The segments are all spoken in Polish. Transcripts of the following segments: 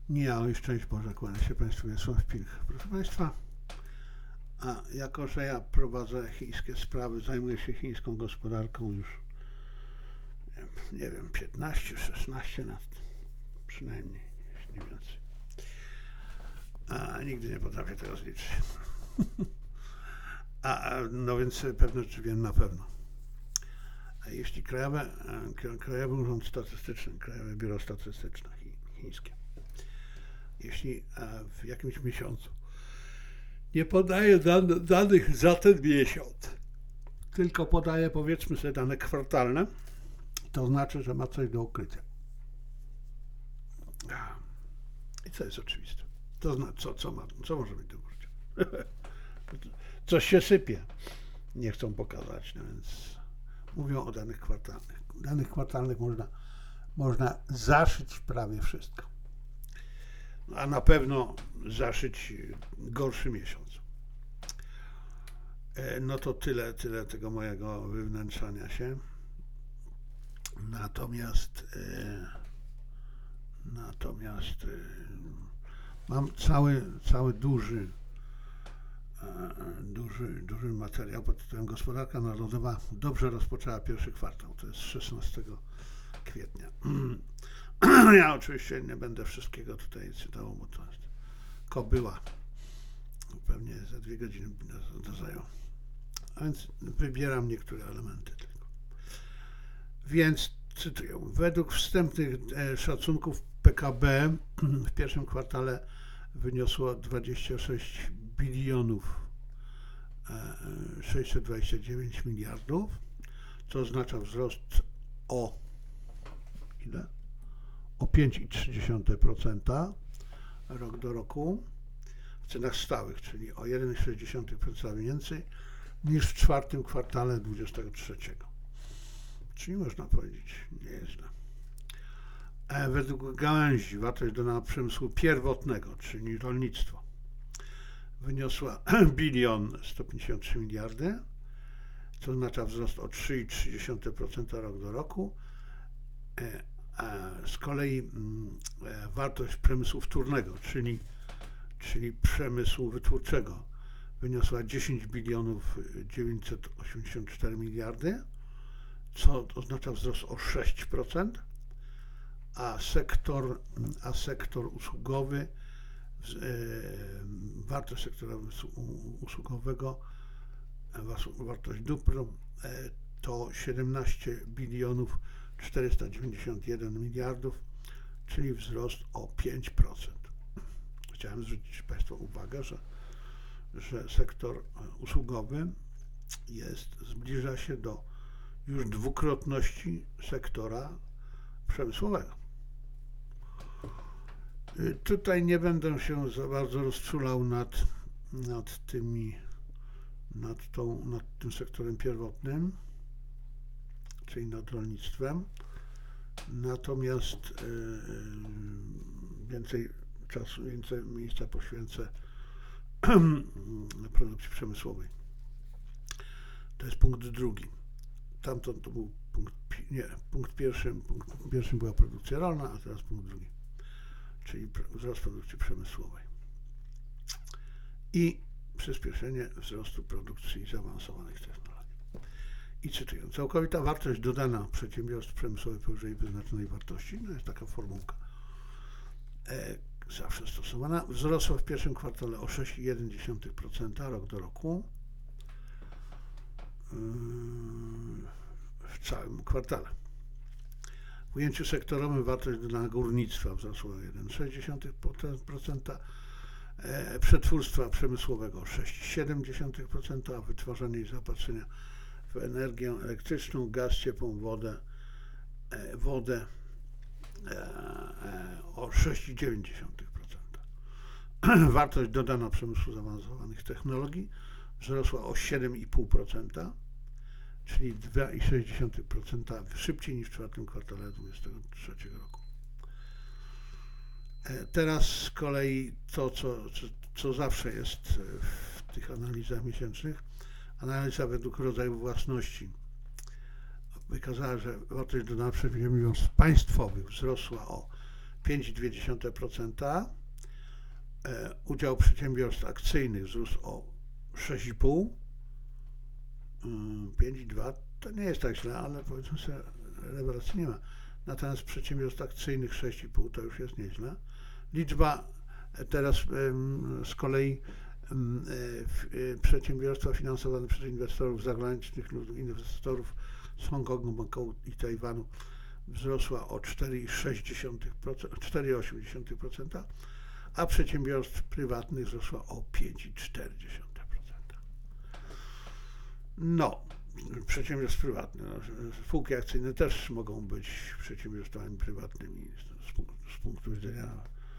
Nie, ale szczęść Boże, kłania się Państwu Wiesław Pilch. Proszę Państwa, a jako, że ja prowadzę chińskie sprawy, zajmuję się chińską gospodarką już, nie wiem, 15-16 lat przynajmniej, jeśli nie więcej. A nigdy nie potrafię tego zliczyć. No więc pewne rzeczy wiem na pewno. A jeśli Krajowy Urząd Statystyczny, Krajowe Biuro Statystyczne chińskie, jeśli w jakimś miesiącu nie podaje danych za ten miesiąc, tylko podaje, powiedzmy sobie, dane kwartalne, to znaczy, że ma coś do ukrycia. I co jest oczywiste. To znaczy, co może być do ukrycia? Coś się sypie. Nie chcą pokazać, no więc mówią o danych kwartalnych. Danych kwartalnych można zaszyć prawie wszystko. A na pewno zaszyć gorszy miesiąc. No to tyle tego mojego wywnętrzania się. Natomiast mam cały duży materiał pod tytułem Gospodarka Narodowa dobrze rozpoczęła pierwszy kwartał. To jest 16 kwietnia. Ja oczywiście nie będę wszystkiego tutaj cytował, bo to jest kobyła. Pewnie za 2 godziny to zajął. A więc wybieram niektóre elementy tylko. Więc cytuję. Według wstępnych szacunków PKB w pierwszym kwartale wyniosło 26 bilionów 629 miliardów, co oznacza wzrost o ile? O 5,3% rok do roku w cenach stałych, czyli o 1,6% więcej niż w czwartym kwartale 23. Czyli można powiedzieć nieźle. Według gałęzi wartość dodana przemysłu pierwotnego, czyli rolnictwo, wyniosła 1 153 miliardy, co oznacza wzrost o 3,3% rok do roku. Z kolei wartość przemysłu wtórnego, czyli przemysłu wytwórczego, wyniosła 10 bilionów 984 miliardy, co oznacza wzrost o 6%, a sektor usługowy, wartość sektora usługowego, wartość dóbr to 17 bilionów 491 miliardów, czyli wzrost o 5%. Chciałem zwrócić Państwa uwagę, że sektor usługowy zbliża się do już dwukrotności sektora przemysłowego. Tutaj nie będę się za bardzo rozczulał nad tym sektorem pierwotnym, czyli nad rolnictwem. Natomiast więcej czasu, więcej miejsca poświęcę produkcji przemysłowej. To jest punkt drugi. Tamtąd to był punkt pierwszy była produkcja rolna, a teraz punkt drugi, czyli wzrost produkcji przemysłowej i przyspieszenie wzrostu produkcji zaawansowanych technologii. I cytuję, całkowita wartość dodana przedsiębiorstw przemysłowych powyżej wyznaczonej wartości, no jest taka formułka zawsze stosowana, wzrosła w pierwszym kwartale o 6,1% rok do roku, w całym kwartale. W ujęciu sektorowym wartość dodana górnictwa wzrosła o 1,6%, przetwórstwa przemysłowego o 6,7%, a wytwarzanie i zaopatrzenia w energię elektryczną, gaz, ciepłą wodę o 6,9%. Wartość dodana przemysłu zaawansowanych technologii wzrosła o 7,5%, czyli 2,6% szybciej niż w czwartym kwartale 2023 roku. Teraz z kolei to, co zawsze jest w tych analizach miesięcznych, analiza według rodzaju własności wykazała, że wartość dodana przedsiębiorstw państwowych wzrosła o 5,2%. Udział przedsiębiorstw akcyjnych wzrósł o 6,5%. 5,2% to nie jest tak źle, ale powiedzmy sobie, rewelacji nie ma. Natomiast przedsiębiorstw akcyjnych 6,5% to już jest nieźle. Liczba teraz z kolei przedsiębiorstwa finansowane przez inwestorów zagranicznych lub inwestorów z Hongkongu, Makau i Tajwanu wzrosła o 4,8%, a przedsiębiorstw prywatnych wzrosła o 5,4%. No, przedsiębiorstw prywatnych, spółki akcyjne też mogą być przedsiębiorstwami prywatnymi z punktu widzenia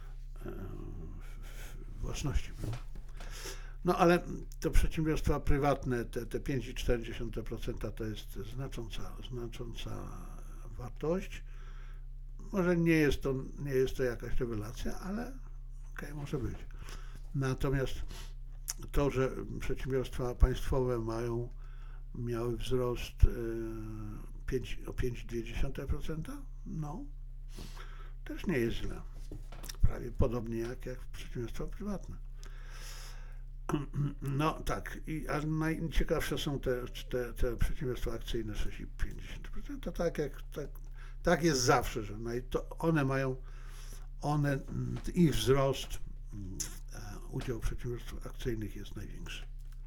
własności. No ale to przedsiębiorstwa prywatne, te 5,4% to jest znacząca wartość. Może nie jest to jakaś rewelacja, ale okej, może być. Natomiast to, że przedsiębiorstwa państwowe miały wzrost o 5,2%, no też nie jest źle. Prawie podobnie jak przedsiębiorstwa prywatne. No tak, a najciekawsze są te przedsiębiorstwa akcyjne 6,5%. Tak jest zawsze, że ich wzrost, udział przedsiębiorstw akcyjnych jest największy.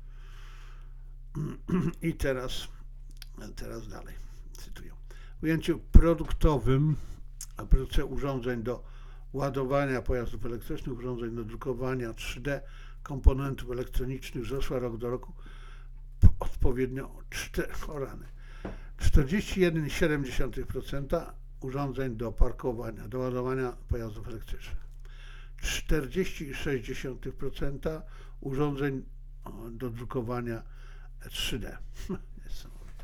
I teraz dalej, cytuję. W ujęciu produktowym produkcja urządzeń do ładowania pojazdów elektrycznych, urządzeń do drukowania 3D, komponentów elektronicznych wzrosła rok do roku odpowiednio o 41,7% urządzeń do parkowania, do ładowania pojazdów elektrycznych, 40,6% urządzeń do drukowania 3D. Niesamowite.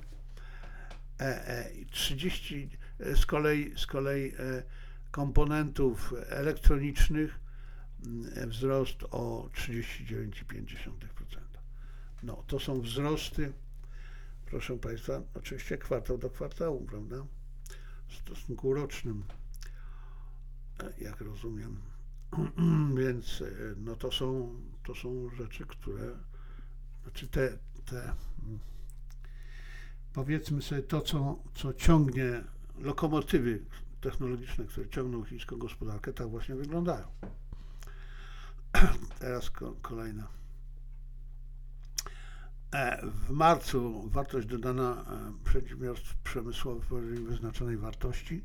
30 z kolei komponentów elektronicznych wzrost o 39,5%. No, to są wzrosty, proszę Państwa, oczywiście kwartał do kwartału, prawda? W stosunku rocznym, jak rozumiem. Więc no to są rzeczy, które, znaczy te powiedzmy sobie to, co ciągnie lokomotywy technologiczne, które ciągną chińską gospodarkę, tak właśnie wyglądają. Teraz kolejna. W marcu wartość dodana przedsiębiorstw przemysłowych powyżej wyznaczonej wartości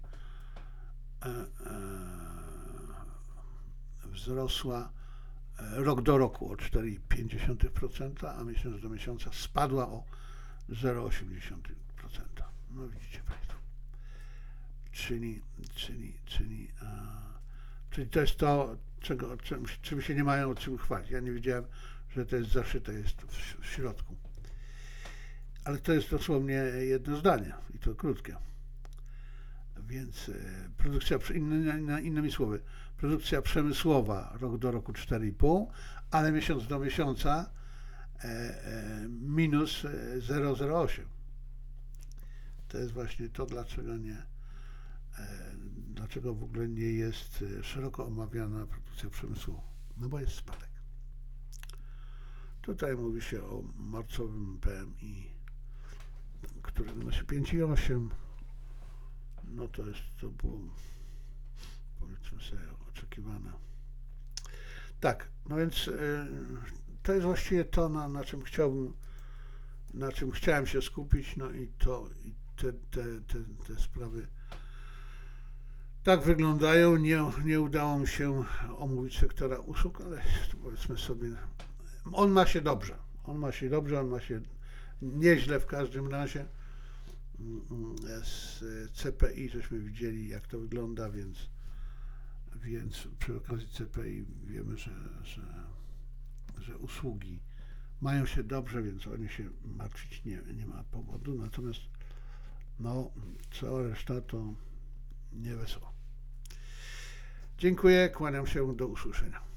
wzrosła rok do roku o 4,5%, a miesiąc do miesiąca spadła o 0,8%. No widzicie Państwo. Czyli to jest to, czym się nie mają o czym chwalić. Ja nie wiedziałem, że to jest zaszyte, jest w środku. Ale to jest dosłownie jedno zdanie i to krótkie. Więc produkcja, innymi słowy, produkcja przemysłowa rok do roku 4,5, ale miesiąc do miesiąca minus 0,08. To jest właśnie to, dlaczego w ogóle nie jest szeroko omawiana produkcja przemysłowa. No bo jest spadek. Tutaj mówi się o marcowym PMI, który wynosi 5,8. No to było, powiedzmy sobie, oczekiwane. Tak, no więc to jest właściwie to, na czym chciałem się skupić, no i te sprawy tak wyglądają. Nie udało mi się omówić sektora usług, ale powiedzmy sobie, on ma się dobrze, on ma się nieźle w każdym razie. Z CPI żeśmy widzieli, jak to wygląda, więc przy okazji CPI wiemy, że usługi mają się dobrze, więc oni się martwić nie ma powodu, natomiast no, cała reszta to nie wesoło. Dziękuję, kłaniam się, do usłyszenia.